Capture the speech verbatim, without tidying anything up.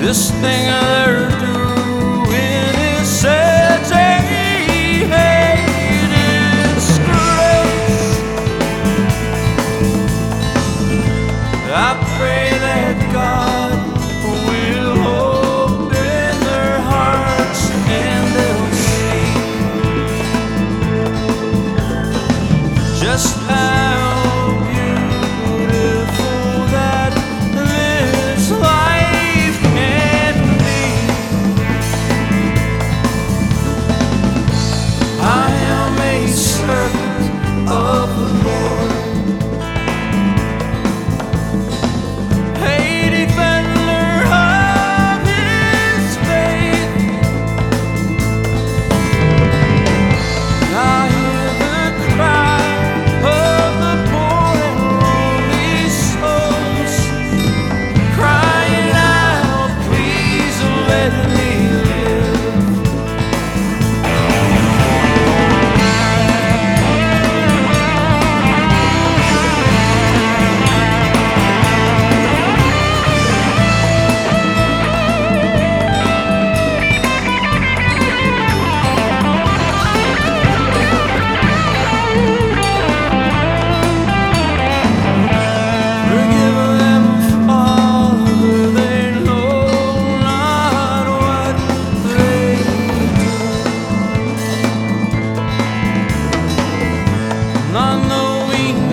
This thing they're doing is such a hate disgrace. I pray that God will open their hearts and they'll see just how beautiful that this life can be. I am a servant of the Lord, a defender of His faith. I hear the cry of the poor and lonely souls, crying out, please let me live. Forgive them, Father, they know not what they do. Not knowing